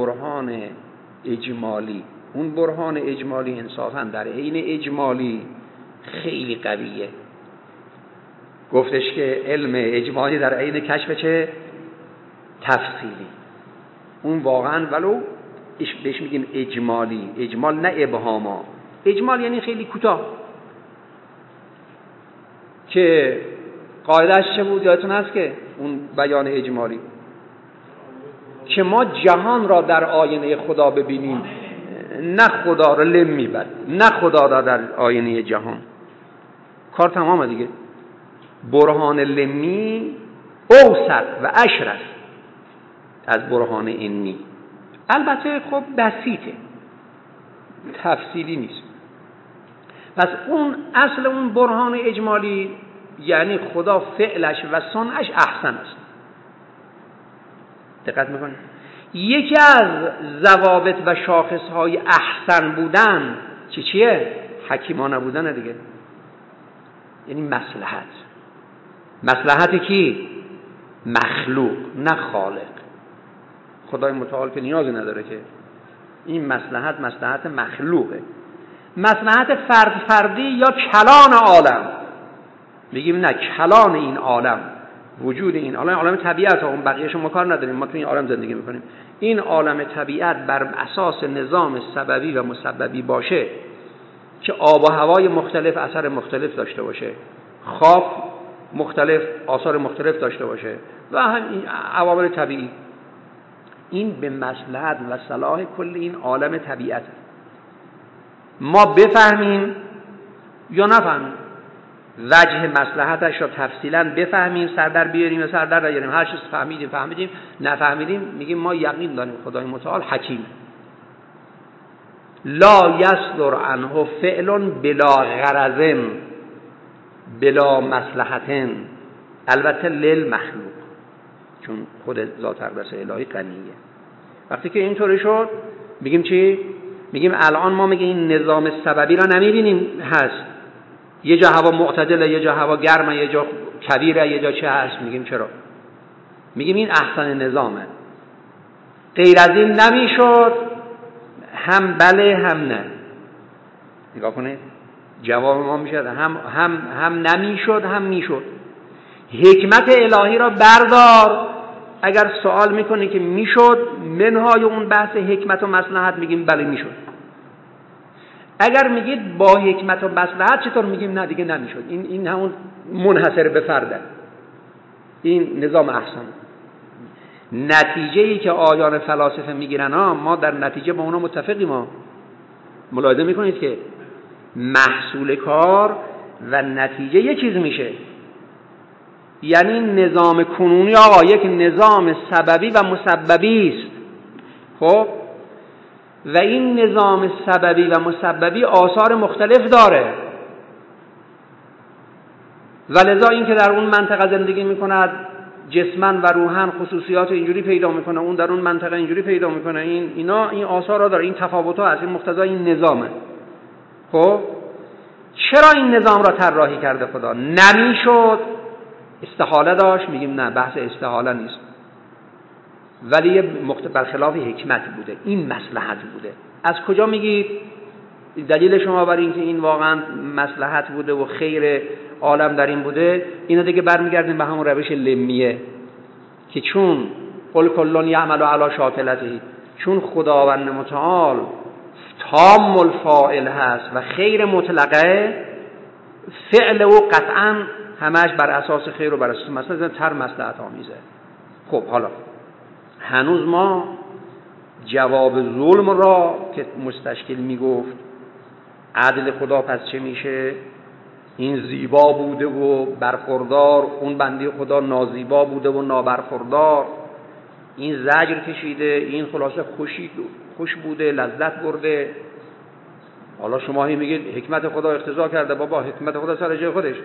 اون برهان اجمالی انصافا در عین اجمالی خیلی قویه. گفتش که علم اجمالی در عین کشف چه تفصیلی. اون واقعا ولو بهش میگیم اجمالی، اجمال نه ابهاما. اجمال یعنی خیلی کوتاه، که قاعدهش چه بود یادتون هست که اون بیان اجمالی که ما جهان را در آینه خدا ببینیم، نه خدا را لم میبر، نه خدا را در آینه جهان. کار تمامه دیگه. برهان لمی اوسط و اشرف از برهان انی. البته خب بسیطه، تفصیلی نیست. پس اون اصل اون برهان اجمالی یعنی خدا فعلش و صنعش احسن است. دقت میکنید؟ یکی از ضوابط و شاخصهای احسن بودن چیه؟ حکیمانه بودن دیگه. یعنی مصلحت کی؟ مخلوق، نه خالق. خدای متعال که نیازی نداره که این مصلحت مخلوقه. مصلحت فردی یا کلان عالم، میگیم نه، کلان این عالم، وجود این عالم طبیعت، اون بقیه‌شو ما کار نداریم، ما تو این عالم زندگی میکنیم. این عالم طبیعت بر اساس نظام سببی و مسببی باشه که آب و هوای مختلف اثر مختلف داشته باشه، خاک مختلف آثار مختلف داشته باشه و همین عوامل طبیعی، این به مصلحت و صلاح کل این عالم طبیعت. ما بفهمیم یا نفهمیم، وجه مصلحتش را تفصیلا بفهمیم، سردر بیاریم یا سردر نیاریم، هر چیز فهمیدیم نفهمیدیم، میگیم ما یقین داریم خدای متعال حکیم. لا یصدر عنه فعل بلا غرض بلا مصلحت، البته للمخلوق، چون خود ذات اقدس الهی غنیه. وقتی که اینطوری شد میگیم چی؟ میگیم الان ما میگیم این نظام سببی را نمیبینیم هست، یه جا هوا معتدله، یه جا هوا گرمه، یه جا کویره، یه جا چه هست. میگیم چرا؟ میگیم این احسن نظامه، غیر از این نمیشد، هم بله هم نه. نگاه کنید جواب ما میشه هم نمیشد هم میشد. حکمت الهی را بردار. اگر سوال میکنی که میشد، منهای اون بحث حکمت و مصلحت میگیم بله میشد. اگر میگید با حکمت و مصلحت چطور، میگیم نه دیگه نمیشد. این همون منحصر به فرده، این نظام احسن نتیجه‌ای که آیان فلاسفه میگیرن ما در نتیجه با اونا متفقیم. ما ملاحظه میکنید که محصول کار و نتیجه یک چیز میشه. یعنی نظام کنونی آقا یک نظام سببی و مسببی است. خب و این نظام سببی و مسببی آثار مختلف داره و لذا این که در اون منطقه زندگی میکند جسمن و روحن خصوصیات اینجوری پیدا میکنه، اون در اون منطقه اینجوری پیدا میکنه، این آثار را داره، این تفاوت ها از این مقتضای این نظامه. خب چرا این نظام را طراحی کرده خدا؟ نمیشد، استحاله داشت، میگیم نه، بحث استحاله نیست، ولی برخلاف حکمت بوده، این مصلحت بوده. از کجا میگید دلیل شما بر این که این واقعا مصلحت بوده و خیر عالم در این بوده؟ اینا دیگه برمیگردیم به همون روش لمیه که چون قل کل یعمل علی شاکلته، چون خداوند متعال تام الفاعل هست و خیر مطلقه، فعل او قطعا همش بر اساس خیر و بر اساس مثلا تر مصلحت آمیزه. خب حالا هنوز ما جواب ظلم را که مستشکل میگفت عدل خدا پس چه میشه، این زیبا بوده و برخوردار، اون بنده خدا نازیبا بوده و نابرخوردار، این زجر کشیده، این خلاصه خوش بوده، لذت برده. حالا شما میگید حکمت خدا اقتضا کرده. بابا حکمت خدا سر جای خودش،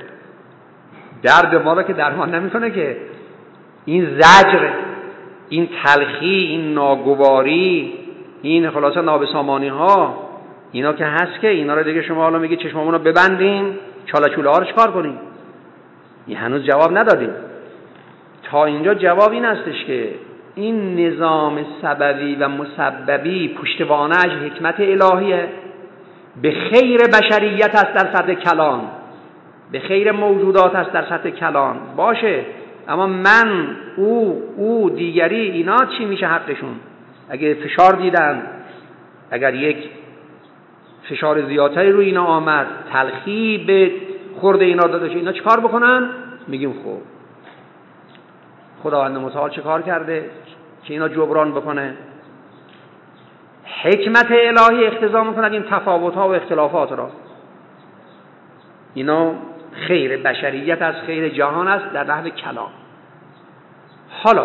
درد ما را که درمان نمیکنه که. این زجر، این تلخی، این ناگواری، این خلاصه نابسامانی ها، اینا که هست که اینا رو دیگه شما حالا میگید چشممون رو ببندیم، چاله ها رو چکار کنیم؟ این هنوز جواب ندادیم. تا اینجا جواب این هستش که این نظام سببی و مسببی پشتوانه‌اش حکمت الهیه، به خیر بشریت است در سطح کلان، به خیر موجودات است در سطح کلان باشه. اما من، او دیگری، اینا چی میشه حقشون؟ اگه فشار دیدن، اگر یک فشار زیادتری روی اینا آمد، تلخی به خورده اینا داده شد، اینا چه کار بکنن؟ میگیم خب خداوند متعال چه کار کرده که اینا جبران بکنه؟ حکمت الهی اقتضا میکند این تفاوت ها و اختلافات را. اینا خیر بشریت از خیر جهان است در نحو کلام. حالا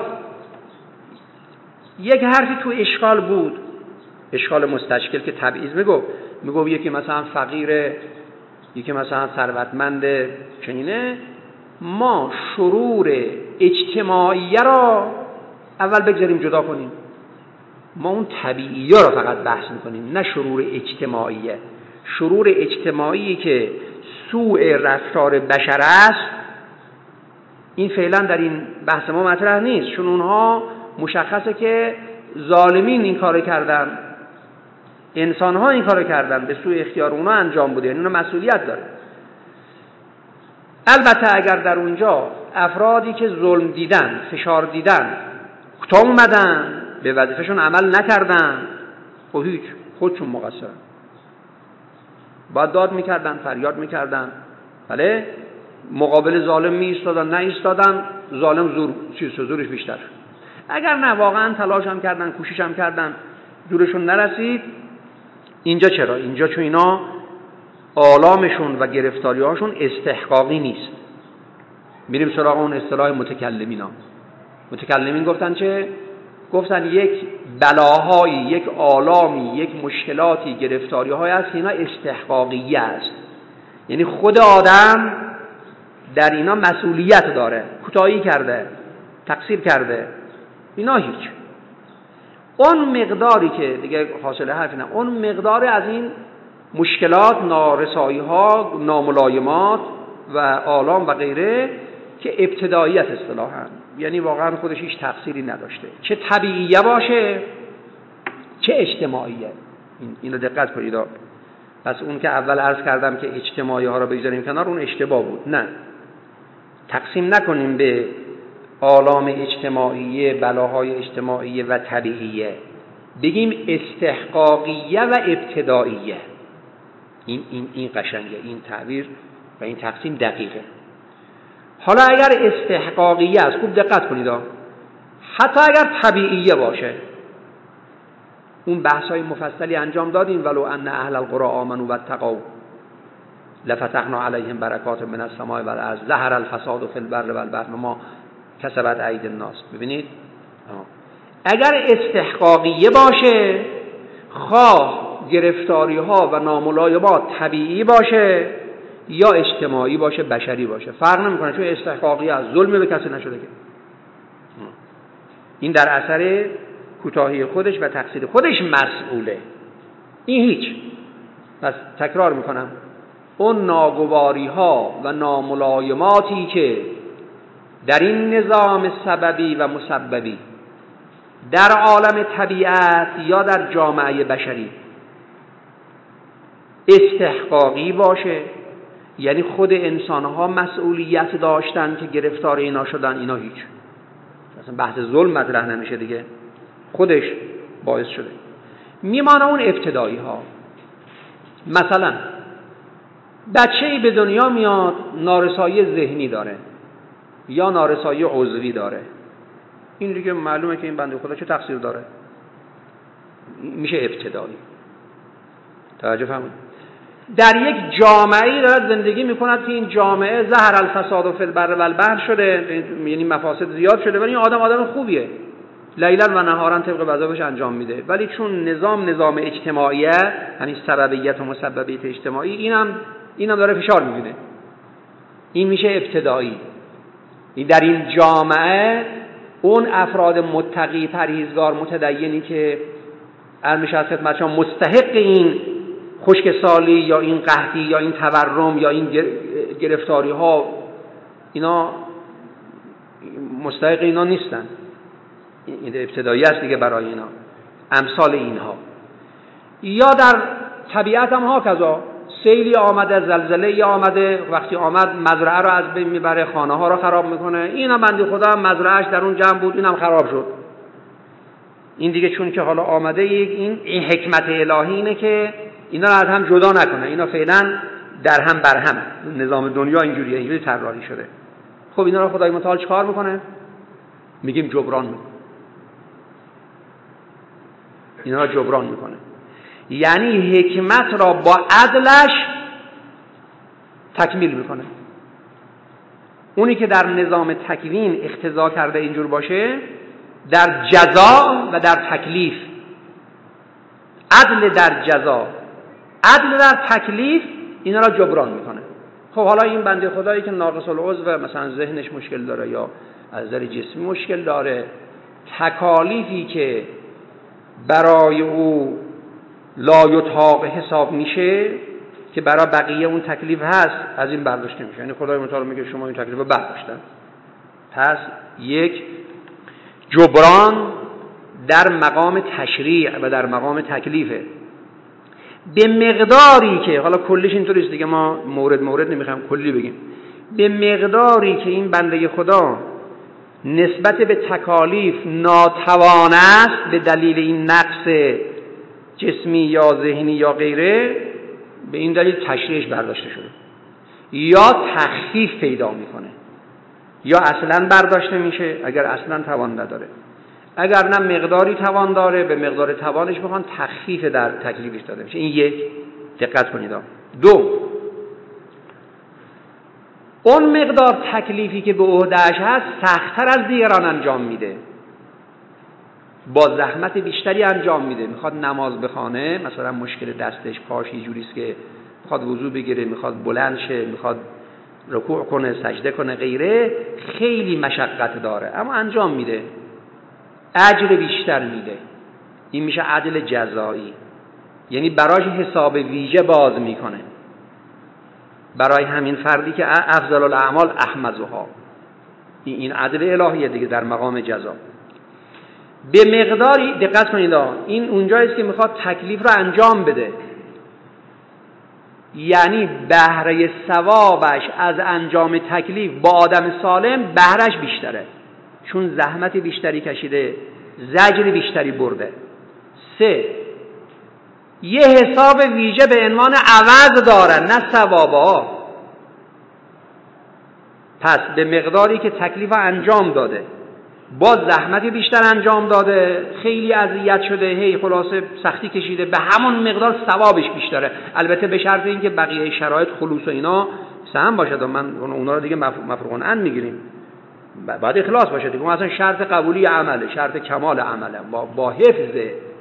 یک حرفی تو اشکال بود، اشکال مستشکل که تبعیض میگو یکی مثلا فقیره، یکی مثلا ثروتمنده، چنینه. ما شرور اجتماعی را اول بگذاریم جدا کنیم، ما اون طبیعی را فقط بحث میکنیم، نه شرور اجتماعیه. شرور اجتماعی که سوء رفتار بشر است، این فعلا در این بحث ما مطرح نیست، چون اونها مشخصه که ظالمین این کار کردن، انسان ها این کار کردن، به سوء اختیار اونا انجام بوده، یعنی اونا مسئولیت داره. البته اگر در اونجا افرادی که ظلم دیدن، فشار دیدن، کوتاه اومدن، به وظیفه‌شون عمل نکردن، خب هیچ، خودشون مقصرن، باید داد میکردن، فریاد میکردن، بله، مقابل ظالم می ایستادن، نه ایستادن، ظالم زورش بیشتر. اگر نه واقعا تلاش هم کردن، کوشش هم کردن، زورشون نرسید. اینجا چرا؟ اینجا چون اینا آلامشون و گرفتاری هاشون استحقاقی نیست. میریم سراغ اون اصطلاح متکلمینا. متکلمین گفتن چه؟ گفتن یک بلاهایی، یک آلامی، یک مشکلاتی، گرفتاری های هست، اینا استحقاقی است، یعنی خود آدم در اینا مسئولیت داره، کوتاهی کرده، تقصیر کرده، اینا هیچ. اون مقداری که دیگه حاصل حرفی نه، اون مقدار از این مشکلات، نارسایی ها، ناملایمات و آلام و غیره که ابتداییت اصطلاحاً، یعنی واقعا خودش هیچ تقصیری نداشته، چه طبیعیه باشه چه اجتماعیه. اینو دقت کنید. پس اون که اول عرض کردم که اجتماعی ها رو بگذاریم کنار، اون اشتباه بود. نه، تقسیم نکنیم به آلام اجتماعیه، بلاهای اجتماعیه و طبیعیه، بگیم استحقاقیه و ابتداییه. این قشنگه، این تعبیر و این تقسیم دقیقه. حالا اگر استحقاقیه است، خوب دقت کنید، حتی اگر طبیعیه باشه. اون بحث‌های مفصلی انجام دادیم ولو ان اهل القرى آمنوا واتقوا لفتحنا علیهم برکات من السماء والارض ظهر الفساد فی البر والبحر ما کسبت ایدی الناس. ببینید اگر استحقاقیه باشه، خواه گرفتاری ها و ناملایمات طبیعی باشه یا اجتماعی باشه، بشری باشه، فرق نمیکنه، چون استحقاقیه از ظلم به کسی نشده که. این در اثر کوتاهی خودش و تقصیر خودش مسئوله. این هیچ. پس تکرار میکنم، اون ناگواری ها و ناملایماتی که در این نظام سببی و مسببی در عالم طبیعت یا در جامعه بشری استحقاقی باشه، یعنی خود انسانها مسئولیت داشتن که گرفتار اینا شدن، اینا هیچ. اصلا بحث ظلم مطرح نمیشه دیگه، خودش باعث شده. میمانه اون ابتدایی ها. مثلا بچه‌ای به دنیا میاد نارسایی ذهنی داره یا نارسایی عضوی داره، این دیگه معلومه که این بنده خدا چه تقصیر داره، میشه ابتدایی. توجه فرمایید. در یک جامعه‌ای دارد زندگی میکند که این جامعه ظهر الفساد فی البر والبحر شده، یعنی مفاسد زیاد شده، ولی این آدم خوبیه، لیلا و نهارا طبق وظایفش انجام میده، ولی چون نظام اجتماعیه، یعنی سببیت و مسببیت اجتماعی، اینم داره فشار میبینه، این میشه ابتدایی. در این جامعه اون افراد متقی، پرهیزگار، متدینی که علمش از خدمت شما مستحق این خشکسالی یا این قحطی یا این تورم یا این گرفتاری ها، اینا مستحق اینا نیستن. این ابتدایی است دیگه برای اینا، امثال اینها. یا در طبیعت هم ها کذا، سیلی آمده، زلزله آمده، وقتی آمد مزرعه رو از بین میبره، خانه ها رو خراب میکنه. اینم بنده خدا مزرعهش در اون جمع بود، اینم خراب شد. این دیگه چون که حالا آمده، این حکمت الهی اینه که اینا رو از هم جدا نکنه، اینا فعلا در هم بر هم. نظام دنیا اینجوریه، اینجوری طراحی شده. خب اینا رو خدای متعال چیکار میکنه؟ میگیم جبران میکنه. اینا رو جبران میکنه، یعنی حکمت را با عدلش تکمیل میکنه. اونی که در نظام تکوین اقتضا کرده اینجور باشه، در جزا و در تکلیف، عدل در جزا، عدل در تکلیف، اینا را جبران میکنه. خب حالا این بنده خدایی که ناقص العضو، مثلا ذهنش مشکل داره یا از نظر جسمی مشکل داره، تکالیفی که برای او لا یطاق حساب میشه که برای بقیه اون تکلیف هست، از این برداشته میشه. یعنی خدای متعال میگه شما این تکلیف رو برداشتن. پس یک جبران در مقام تشریع و در مقام تکلیفه، به مقداری که، حالا کلیش اینطوریست دیگه، ما مورد نمیخوایم کلی بگیم، به مقداری که این بنده خدا نسبت به تکالیف ناتوان است به دلیل این نقص جسمی یا ذهنی یا غیره، به این دلیل تشریعش برداشته شده، یا تخفیف پیدا میکنه، یا اصلا برداشته میشه اگر اصلا توان نداره. اگر نه مقداری توان داره، به مقدار توانش بخوان تخفیف در تکلیفش داده میشه. این یک، دقت کنید. دو، اون مقدار تکلیفی که به عهده‌اش هست سخت‌تر از دیگران انجام میده، با زحمت بیشتری انجام میده. میخواد نماز بخونه، مثلا مشکل دستش، پاش یه جوریست که میخواد وضو بگیره، میخواد بلند شه، میخواد رکوع کنه، سجده کنه، غیره، خیلی مشقت داره اما انجام میده، اجر بیشتر میده. این میشه عدل جزایی، یعنی براش حساب ویژه باز میکنه، برای همین فردی که افضل الاعمال احمزها. این عدل الهیه دیگه در مقام جزا. به مقداری، دقت کنید، این اونجاییست که میخواد تکلیف رو انجام بده، یعنی بهره ثوابش از انجام تکلیف با آدم سالم بهرهش بیشتره، چون زحمت بیشتری کشیده، زجر بیشتری برده. 3، یه حساب ویژه به عنوان عوض دارن، نه ثوابا. پس به مقداری که تکلیف انجام داده با زحمت بیشتر انجام داده، خیلی اذیت شده، هی خلاصه سختی کشیده، به همون مقدار ثوابش بیشتره. البته به شرط اینکه بقیه شرایط خلوص و اینا سهم باشه. من اونا رو دیگه مفروغ عن میگیریم. بعد اخلاص باشه دیگه. مثلا شرط قبولی عمله، شرط کمال عمله، با حفظ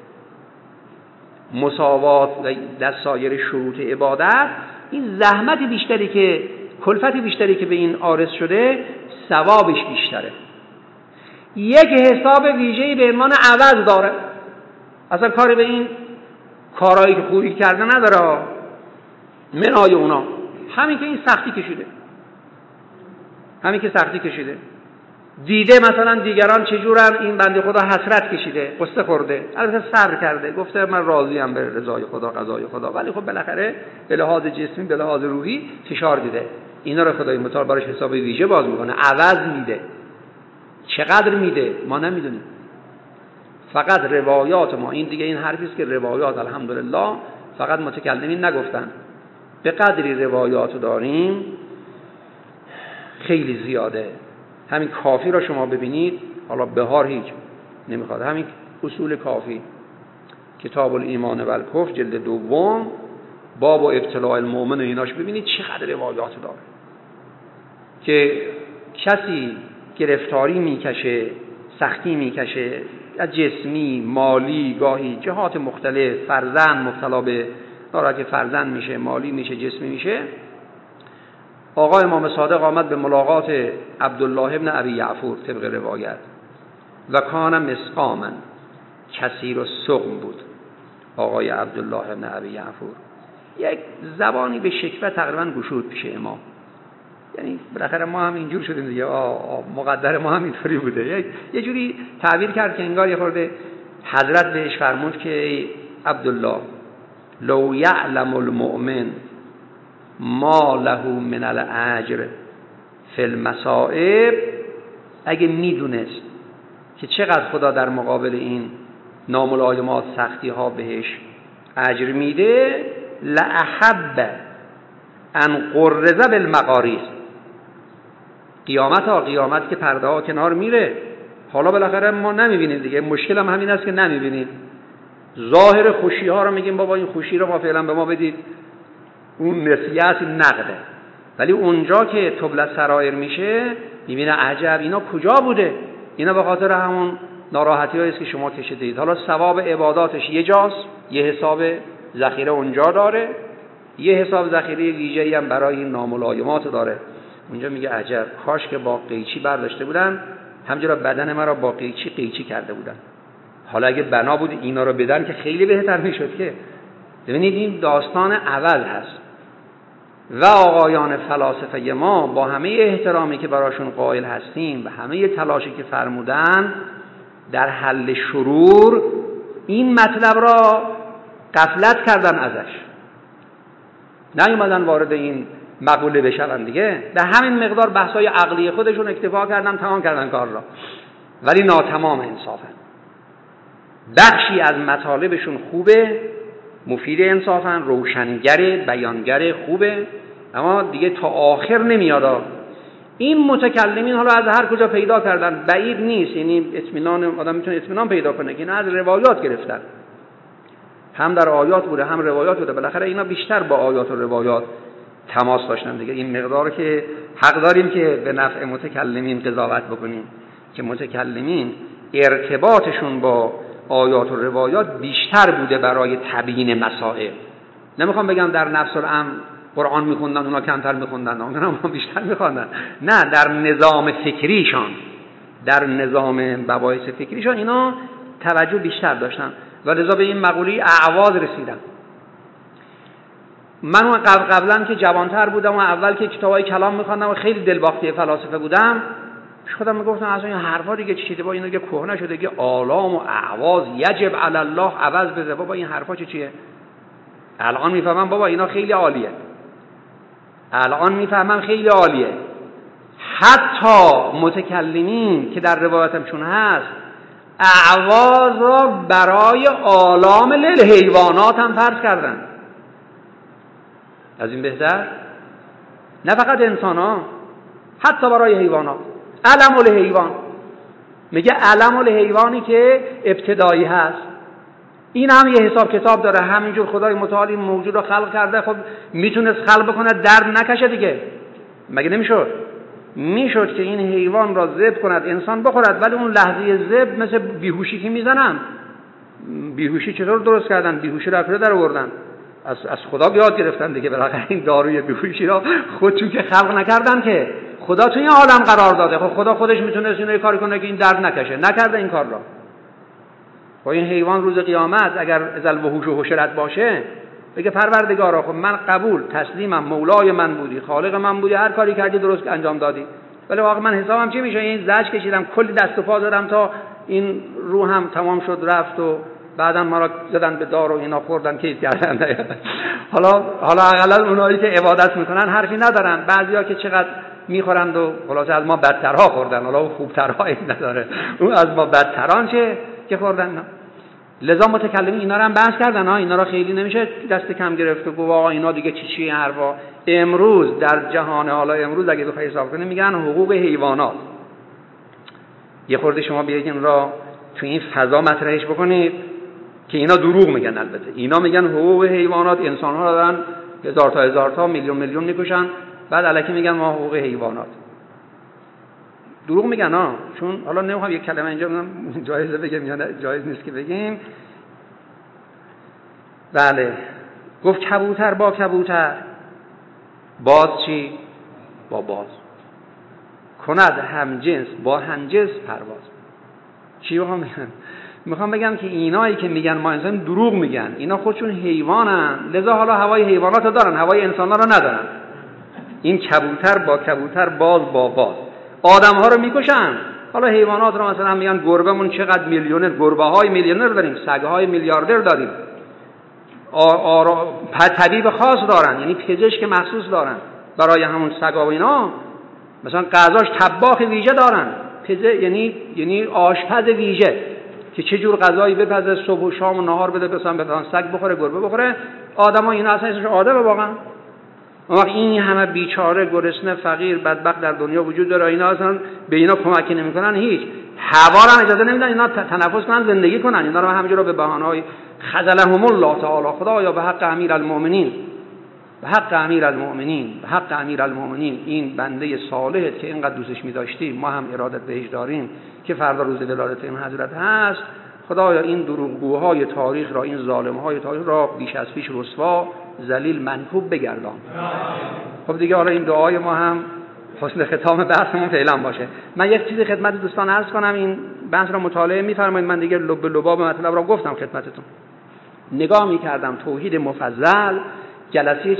مساوات در سایر شروط عبادت، این زحمت بیشتری که کلفت بیشتری که به این عارض شده ثوابش بیشتره. یک حساب ویژه‌ای به عنوان عوض داره. اصلا کاری به این کارهایی که خوبی کرده نداره، منهای اونا همین که این سختی کشیده، همین که سختی کشیده، دیده مثلا دیگران چجورن، این بنده خدا حسرت کشیده، قصه خورده، البته صبر کرده، گفته من راضیم به رضای خدا، قضای خدا، ولی خب بالاخره به لحاظ جسمی به لحاظ روحی فشار دیده. اینا رو خدای متعال براش حساب ویژه باز میکنه، عوض میده. چقدر میده ما نمیدونیم. فقط روایات ما، این دیگه این حرفی است که روایات الحمدلله فقط متکلمین نگفتن، به قدری روایات داریم خیلی زیاده. همین کافی را شما ببینید، حالا بهار هیچ نمیخواد، همین اصول کافی کتاب الایمان و الکفر جلد 2 باب و ابتلاء المؤمن و ایناش ببینید چقدر روایات داره که کسی گرفتاری میکشه، سختی میکشه، از جسمی، مالی، گاهی جهات مختلف، فرزند مبتلا به ناراحتی فرزند میشه، مالی میشه، جسمی میشه. آقا امام صادق آمد به ملاقات عبدالله ابن ابی یعفور طبق روایت و کان مسقاما کثیر السقم بود. آقای عبدالله ابن ابی یعفور یک زبانی به شکوه تقریبا گشود پیش امام، یعنی بالاخره ما هم اینجور شدیم دیگه، مقدر ما هم اینطوری بوده. یه جوری تعبیر کرد که انگار یه خورده حضرت بهش فرمود که ای عبدالله لو یعلم المؤمن ما له من الاجر فی المصائب، اگه میدونست که چقدر خدا در مقابل این ناملایمات سختی ها بهش اجر میده، لأحب ان قرز بالمقاریض. قیامت که پرده ها کنار میره، حالا بالاخره ما نمیبینیم دیگه، مشکل هم همین است که نمیبینیم. ظاهر خوشی ها رو میگیم بابا این خوشی رو ما فعلا به ما بدید، اون نسیت نقده، ولی اونجا که طبل سرایر میشه میبینه عجب اینا کجا بوده، اینا به خاطر همون ناراحتی هایی است که شما کشیدید. حالا ثواب عباداتش یه جاست، یه حساب ذخیره اونجا داره، یه حساب ذخیره ویژه‌ای هم برای این ناملایمات داره. اونجا میگه عجب کاش که با قیچی برداشته بودن، همجورا بدن من را با قیچی کرده بودن. حالا اگه بنا بود اینا رو بدن که خیلی بهتر میشد. که ببینید این داستان عوض هست. و آقایان فلاسفه ما با همه احترامی که براشون قائل هستیم و همه تلاشی که فرمودن در حل شرور، این مطلب را غفلت کردن ازش، نیومدن وارد این مقوله بشن دیگه. به همین مقدار بحثای عقلی خودشون اکتفا کردن، تمام کردن کار را، ولی ناتمام انصافا. بخشی از مطالبشون خوبه، مفید انصافا، روشنگر، بیانگر خوبه، اما دیگه تا آخر نمیاد. این متکلمین حالا از هر کجا پیدا کردن بعید نیست، یعنی اطمینان آدم میتونه اطمینان پیدا کنه که اینا از روایات گرفتن، هم در آیات بوده هم روایات بوده. بالاخره اینا بیشتر با آیات و روایات تماس داشتن دیگه. این مقدار که حق داریم که به نفع متکلمین قضاوت بکنیم که متکلمین ارتباطشون با آیات و روایات بیشتر بوده برای تبیین مسائل. نمیخوام بگم در نفس الامر قرآن میخوندن اونا کمتر میخوندن، اونا بیشتر میخوندن، نه، در نظام فکریشان، در نظام مباحث فکریشان اینا توجه بیشتر داشتن و لذا به این مقوله اعواض رسیدن. من قبلا که جوانتر بودم و اول که کتابای کلام میخوندم و خیلی دلباخته فلاسفه بودم، خودم میگفتم اصلا این حرفا دیگه چیه، با اینا دیگه کهنه شده، دیگه آلام و اعواض یجب علی الله عوض بده، بابا این حرفا چیه؟ الان میفهمم بابا اینا خیلی عالیه، الان میفهمم خیلی عالیه. حتی متکلمین که در روایتمشون هست اعواض را برای آلام للحیوانات هم فرض کردن. از این بهتر؟ نه فقط انسان ها، حتی برای حیوانات. علم الحیوان، میگه علم الحیوانی که ابتدایی هست. این هم یه حساب کتاب داره. همینجور خدای متعال این موجود رو خلق کرده، خب میتونست خلق بکنه درد نکشه دیگه، مگه نمیشد؟ میشد که این حیوان را ذبح کند انسان بخورد، ولی اون لحظه ذبح مثل بیهوشی که میزنن، بیهوشی چطور درست کردن؟ بیهوشی را کجا در آوردن؟ از خدا یاد گرفتن دیگه. بالاخره این داروی بیهوشی را خودشون که خلق نکردن که، خدا تو این عالم قرار داده. خب خدا خودش میتونه اینو کاری کنه که این درد نکشه، نکرده این کار را. خب این حیوان روز قیامت اگر ازل وحوش و حشرت باشه بگه پروردگارا خب من قبول تسلیمم، مولای من بودی، خالق من بودی، هر کاری کردی درست انجام دادی، ولی واقعا من حسابم چی میشه؟ این زج کشیدم، کلی دست و پا زدم تا این روحم تمام شد رفت و بعدم ما را زدن به دار و اینا خوردن کیف کردن. حالا اقلا اونایی که عبادت میکنن حرفی ندارن، بعضیا که چقدر میخورند و خلاصه از ما بدترها خوردن، حالا خوبترها این نداره، اون از ما بدتران چه که خوردن. لذا متکلمین اینا رو هم بحث کردن، اینا رو خیلی نمیشه دست کم گرفت و گفت آقا اینا دیگه چی حرفا. امروز در جهان حالا امروز اگه بخوای حساب کنی میگن حقوق حیوانات. یه خورده شما بیاید این را تو این فضا مطرحش بکنید که اینا دروغ میگن. البته اینا میگن حقوق حیوانات، انسان ها دارن هزار تا میلیون میکشن، بعد الکی میگن ما حقوق حیوانات. دروغ میگن چون حالا نمیخوام یک کلمه اینجا جایزه بگم یا جایز نیست که بگیم. بله گفت کبوتر با کبوتر، باز چی؟ با باز کند همجنس با همجنس پرواز. چی میخوام بگم که اینایی که میگن ما انسان دروغ میگن، اینا خودشون حیوانن، لذا حالا هوای حیوانات رو دارن، هوای انسان ها رو ندارن. این کبوتر با کبوتر، باز با باز. آدم ها رو میکشن، حالا حیوانات رو مثلا میگن گربهمون چقدر میلیونر، گربه های میلیونر داریم، سگ های میلیاردر داریم، طبیب خاص دارن، یعنی پزشک مخصوص دارن برای همون سگا و اینا. مثلا غذاش طباخ ویژه دارن، یعنی آشپز ویژه که چه جور غذایی بپزه، صبح و شام و نهار بده، مثلا سگ بخوره، گربه بخوره. آدما اینا اصلا اسمش آدمه واقعا. این همه بیچاره، گرسنه، فقیر، بدبخت در دنیا وجود داره، اینا اصلا به اینا کمکی نمیکنن، هیچ هوا رو اجازه نمیدن اینا تنفس کنن، زندگی کنن. اینا رو همینجوری به بهانه‌های خذلهم الله تعالی، خدایا به حق امیرالمومنین، به حق امیرالمومنین، به حق امیرالمومنین، این بنده صالحت که اینقدر دوستش می‌داشتی، ما هم ارادت بهش داریم که فردا روز ولادت این حضرت هست، خدایا این دروغگوهای تاریخ را، این ظالم‌های تاریخ را بیش از پیش رسوا، ذلیل، منکوب بگردان. خب دیگه حالا این دعای ما هم حسن ختام بحثمون فعلا باشه. من یک چیزی خدمت دوستان عرض کنم، این بحث را مطالعه می‌فرمایید. من دیگه لب لباب مطلب را گفتم خدمتتون. نگاه می‌کردم توحید مفضل جلسه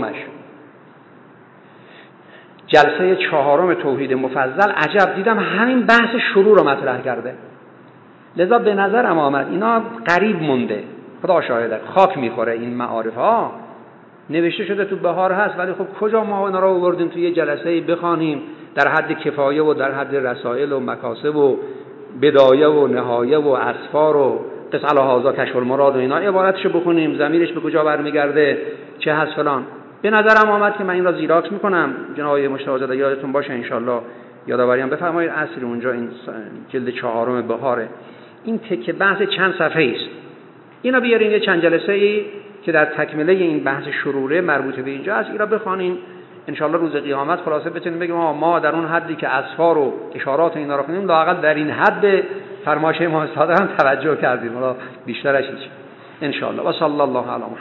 چهارم توحید مفضل، عجب دیدم همین بحث شروع رو مطرح کرده. لذا به نظرم آمد اینا قریب مونده، خدا شاهده، خاک میخوره این معارف ها. نوشته شده تو بهار هست، ولی خب کجا ما اینا رو آوردیم تو یه جلسه بخوانیم در حد کفایه و در حد رسائل و مکاسب و بدایه و نهایه و اسفار و قصه الهازا کشف المراد و اینا عبارتشو بخونیم، ضمیرش به کجا برمیگرده، چه هست فلان. به نظرم آمد که من این را زیراکس میکنم. جناب مشتاق زاده یادتون باشه ان شاءالله یادآوری هم بفرمایید، عصر اونجا این جلد 4 بهاره، این تکه بحث چند صفحه است. اینا بیارین یه چند جلسه ای که در تکمله این بحث شروره مربوط به اینجا است، اینا بخوانیم ان شاءالله روز قیامت خلاصه بتونیم بگیم ما در اون حدی که اسفار و اشارات اینا رو خوندیم لااقل در این حد به فرمایش امام صادق هم توجه کردیم، حالا بیشترش هیچ ان شاءالله. و صلی الله علی